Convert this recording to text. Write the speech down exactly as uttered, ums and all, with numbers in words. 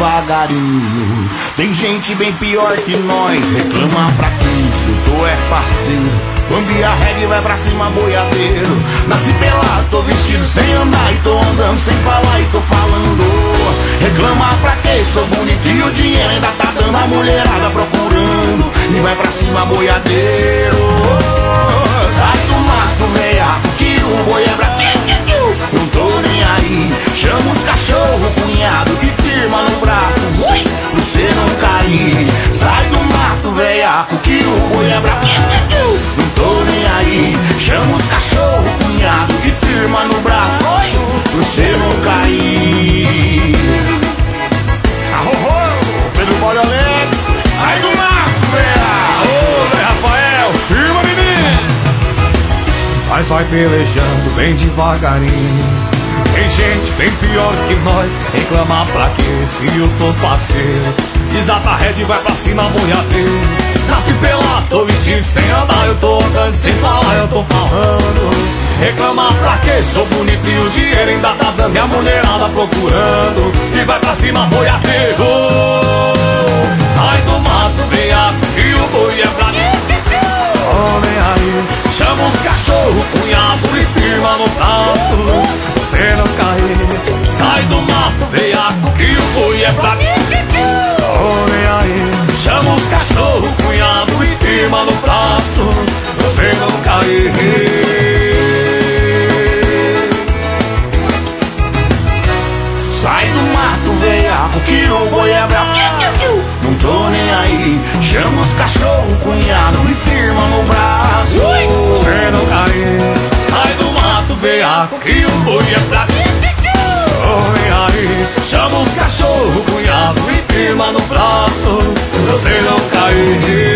devagarinho. Tem gente bem pior que nós, reclama pra quem insultou é faceiro. Bambi a reggae vai pra cima boiadeiro. Nasci pelado, tô vestido sem andar e tô andando sem falar e tô falando. Reclama pra quê? Sou bonito e o dinheiro ainda tá dando, a mulherada procurando. E vai pra cima boiadeiro. Sai do mato, veiaco, que o boi é pra... Não tô nem aí. Chama os cachorro, cunhado, e firma no braço, ui, pra cê não cair. Sai do mato, veiaco, que o boi é pra... Não tô nem aí. Chama os cachorro, cunhado, e firma no braço, ui, pra cê não cair. Arro, Pedro Boliolex, sai do mato, veiaco. Ô, Zé Rafael, firma, menino. Mas vai pelejando bem devagarinho. Tem gente bem pior que nós, reclamar pra quê se eu tô faceiro. Desata a rede, vai pra cima, boiadeiro. Nasci pelado, tô vestido sem andar, eu tô andando sem falar, eu tô falando. Reclamar pra quê? Sou bonito e o dinheiro ainda tá dando, e a mulherada procurando. E vai pra cima, boiadeiro. Sai do mato, veiaco, que o boi é pra mim. Homem aí, chama os cachorro, cunhado, e firma no braço, você não cair. Sai do mato, veiaco, que o boi é pra mim. Homem aí, chama os cachorro, cunhado, e firma no braço, você não cair. Sai do mato, veiaco, que o boi é bravo. Não tô nem aí. Chama os cachorro, cunhado, e firma no braço, você não cair. Sai do mato, veiaco, que o boi é pra mim. Homem aí, chama os cachorro, cunhado, e firma no braço, você não cair.